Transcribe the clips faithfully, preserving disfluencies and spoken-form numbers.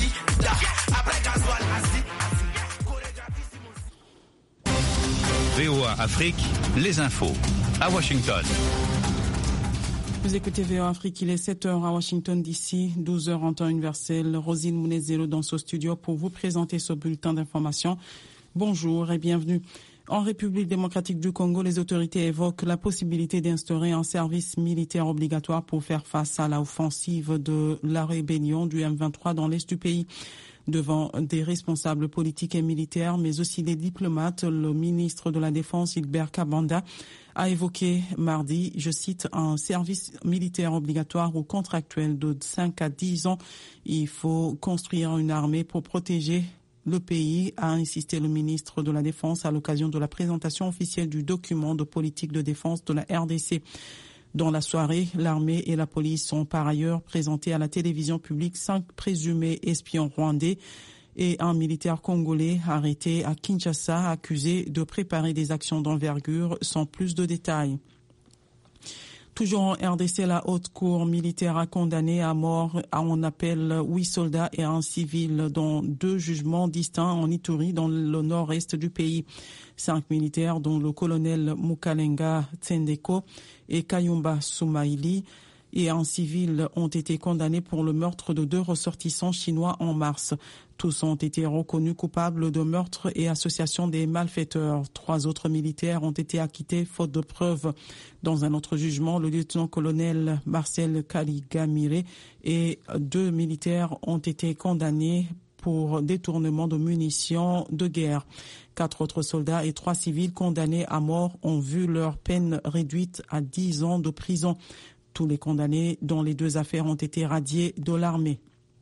V O un Afrique, les infos à Washington. Vous écoutez V O un Afrique, il est sept heures à Washington D C, douze heures en temps universel. Rosine Mounezelo dans ce studio pour vous présenter ce bulletin d'information. Bonjour et bienvenue. En République démocratique du Congo, les autorités évoquent la possibilité d'instaurer un service militaire obligatoire pour faire face à l'offensive de la rébellion du M vingt-trois dans l'est du pays. Devant des responsables politiques et militaires, mais aussi des diplomates, le ministre de la Défense, Hilbert Kabanda, a évoqué mardi, je cite, un service militaire obligatoire ou contractuel de cinq à dix ans. Il faut construire une armée pour protéger le pays, a insisté le ministre de la Défense à l'occasion de la présentation officielle du document de politique de défense de la R D C. Dans la soirée, l'armée et la police sont par ailleurs présentés à la télévision publique cinq présumés espions rwandais et un militaire congolais arrêté à Kinshasa accusé de préparer des actions d'envergure sans plus de détails. Toujours en R D C, la haute cour militaire a condamné à mort en appel huit soldats et un civil dans deux jugements distincts en Ituri dans le nord-est du pays. Cinq militaires dont le colonel Mukalenga Tsendeko et Kayumba Soumaïli et un civil ont été condamnés pour le meurtre de deux ressortissants chinois en mars. Tous ont été reconnus coupables de meurtre et association des malfaiteurs. Trois autres militaires ont été acquittés faute de preuves. Dans un autre jugement, le lieutenant-colonel Marcel Kaligamire et deux militaires ont été condamnés pour détournement de munitions de guerre. Quatre autres soldats et trois civils condamnés à mort ont vu leur peine réduite à dix ans de prison. Tous les condamnés dans les deux affaires ont été radiés de l'armée.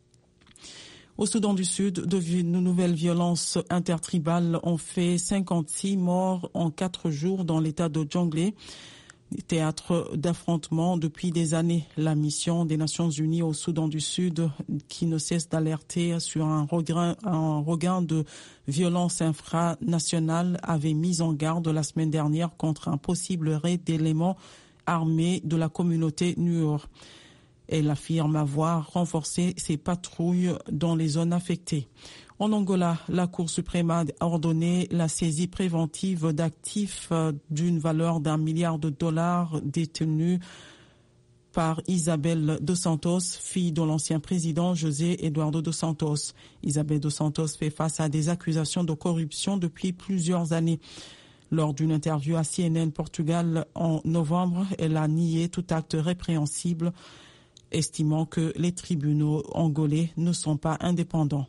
Au Soudan du Sud, de nouvelles violences intertribales ont fait cinquante-six morts en quatre jours dans l'état de Djonglé, théâtre d'affrontements depuis des années. La mission des Nations Unies au Soudan du Sud, qui ne cesse d'alerter sur un regain, un regain de violence infranationale, avait mis en garde la semaine dernière contre un possible raid d'éléments armée de la communauté Nuer. Elle affirme avoir renforcé ses patrouilles dans les zones affectées. En Angola, la Cour suprême a ordonné la saisie préventive d'actifs d'une valeur d'un milliard de dollars détenus par Isabel dos Santos, fille de l'ancien président José Eduardo dos Santos. Isabel dos Santos fait face à des accusations de corruption depuis plusieurs années. Lors d'une interview à C N N Portugal en novembre, elle a nié tout acte répréhensible, estimant que les tribunaux angolais ne sont pas indépendants.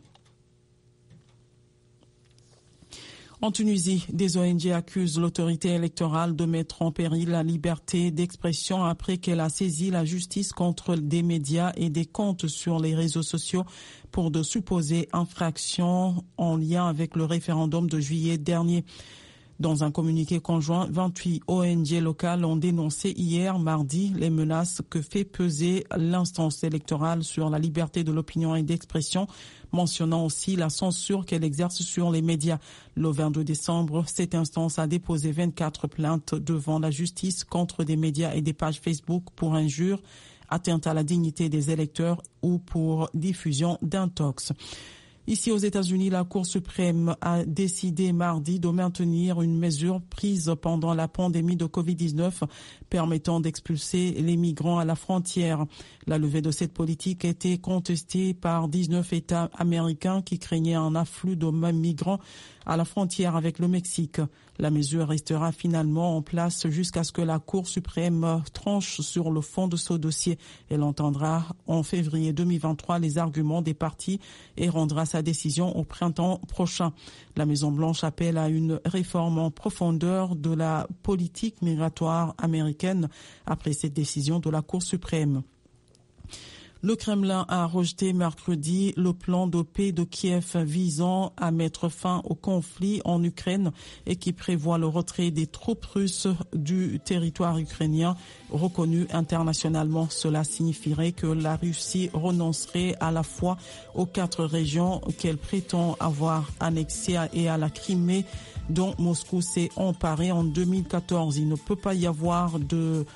En Tunisie, des O N G accusent l'autorité électorale de mettre en péril la liberté d'expression après qu'elle a saisi la justice contre des médias et des comptes sur les réseaux sociaux pour de supposées infractions en lien avec le référendum de juillet dernier. Dans un communiqué conjoint, vingt-huit O N G locales ont dénoncé hier, mardi, les menaces que fait peser l'instance électorale sur la liberté de l'opinion et d'expression, mentionnant aussi la censure qu'elle exerce sur les médias. Le vingt-deux décembre, cette instance a déposé vingt-quatre plaintes devant la justice contre des médias et des pages Facebook pour injures, atteinte à la dignité des électeurs ou pour diffusion d'intox. Ici aux États-Unis, la Cour suprême a décidé mardi de maintenir une mesure prise pendant la pandémie de covid dix-neuf permettant d'expulser les migrants à la frontière. La levée de cette politique a été contestée par dix-neuf États américains qui craignaient un afflux de migrants à la frontière avec le Mexique. La mesure restera finalement en place jusqu'à ce que la Cour suprême tranche sur le fond de ce dossier. Elle entendra en février deux mille vingt-trois les arguments des parties et rendra sa décision au printemps prochain. La Maison-Blanche appelle à une réforme en profondeur de la politique migratoire américaine après cette décision de la Cour suprême. Le Kremlin a rejeté mercredi le plan de paix de Kiev visant à mettre fin au conflit en Ukraine et qui prévoit le retrait des troupes russes du territoire ukrainien reconnu internationalement. Cela signifierait que la Russie renoncerait à la fois aux quatre régions qu'elle prétend avoir annexées et à la Crimée dont Moscou s'est emparé en deux mille quatorze. Il ne peut pas y avoir de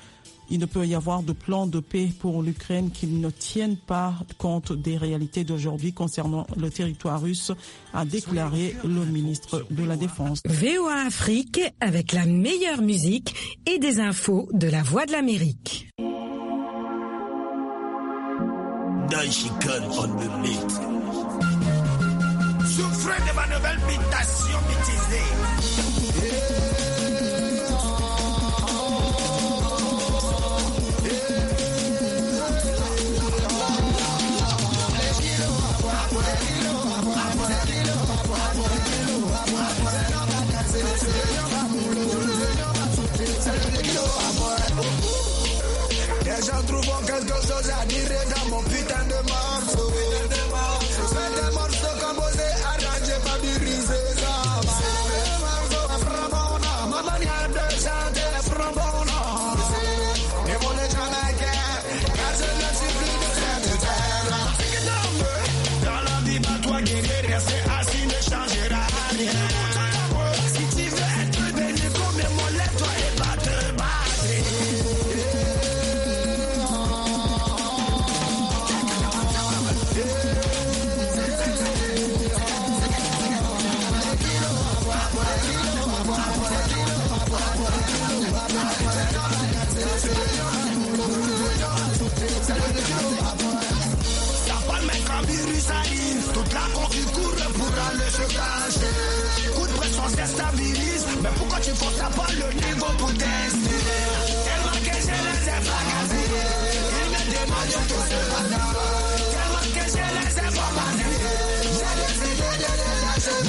Il ne peut y avoir de plan de paix pour l'Ukraine qui ne tienne pas compte des réalités d'aujourd'hui concernant le territoire russe, a déclaré le ministre de la Défense. V O A Afrique avec la meilleure musique et des infos de la Voix de l'Amérique. Daishikan on the beat. Souffrez de ma nouvelle mutation mitisée. Les gens trouvent quelque chose à dire dans mon putain de morceau. C'est des morceaux composés, arrangés, fabriqués, ça va. Ma manière de chanter est frambona. Et mon Jamaïcain, car je ne suis plus de cette terre. Dans la vie, pas toi guérir, rester assis ne changera rien. Si tu veux être béni comme mon lait, toi et pas te battre. Ça parle même quand virus arrive, toute la concu court pour aller se cacher. Coup de pression s'estabilise, mais pourquoi tu forces pas le niveau pour tester? Tellement que je les ai fracassés, ils me demandent de tout se passer. Tellement que je les ai bombardés, j'ai décidé de les lâcher.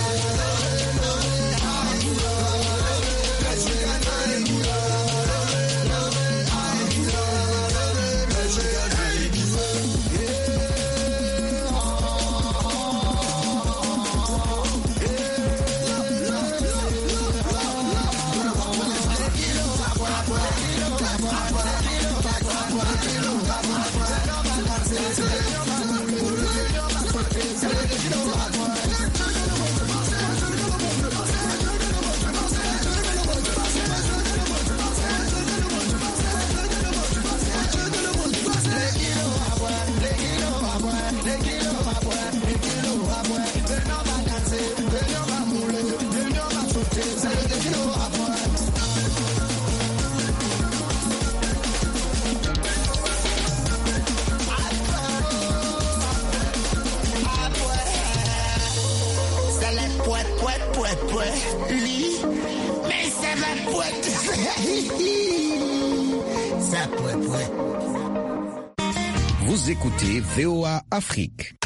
Mais ça va poète. Ça poète, poète. Vous écoutez V O A Afrique.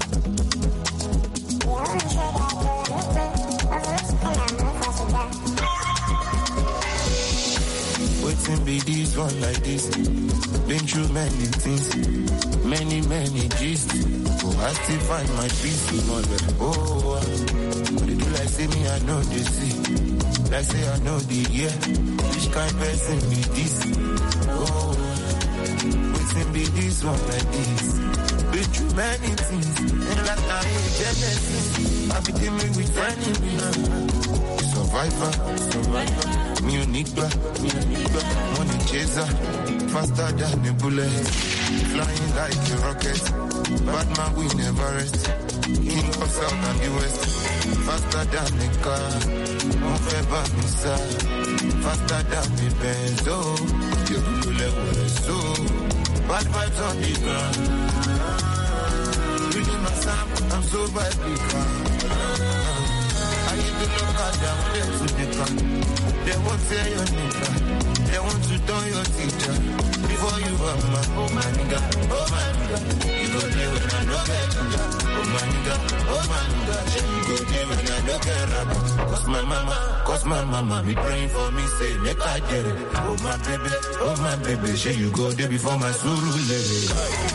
Waiting be this one like this. Been through many things, many, many gist. Oh, I still find my peace in all the oh. But they do like say me, I know they see. Like say I know the yeah. Which kind of person be this? Oh, waiting be this one like this. Been through many things, and like I ain't Genesis. I be dealing with enemies. Survivor, survivor. Me unique, me unique. Money chaser, faster than a bullet. Flying like a rocket. Bad man, we never rest. King of South and the West. Faster than a car. Mon fait pas ça. Faster than the Benz. Oh, you will never so. Bad vibes on the ground. Reading my sound, I'm so badly calm. I used to look at them, they to the car. They won't say your nigga. They want to turn your teacher. Before you are my, oh my nigga, oh my nigga. You go there when I don't get nigga. Oh my nigga, oh my nigga. You go there when I don't get rapper. Cause my mama, cause my mama be praying for me, say make I get it. Oh my baby, oh my baby. Say you go there before my suru lady.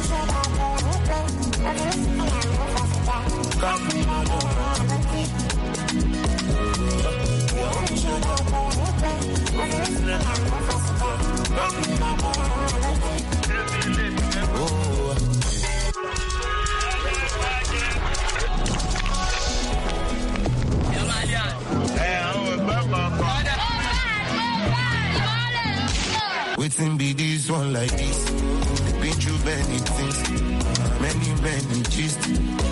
Come me no more. Waiting be the one like this. Been through many things, many, many gist.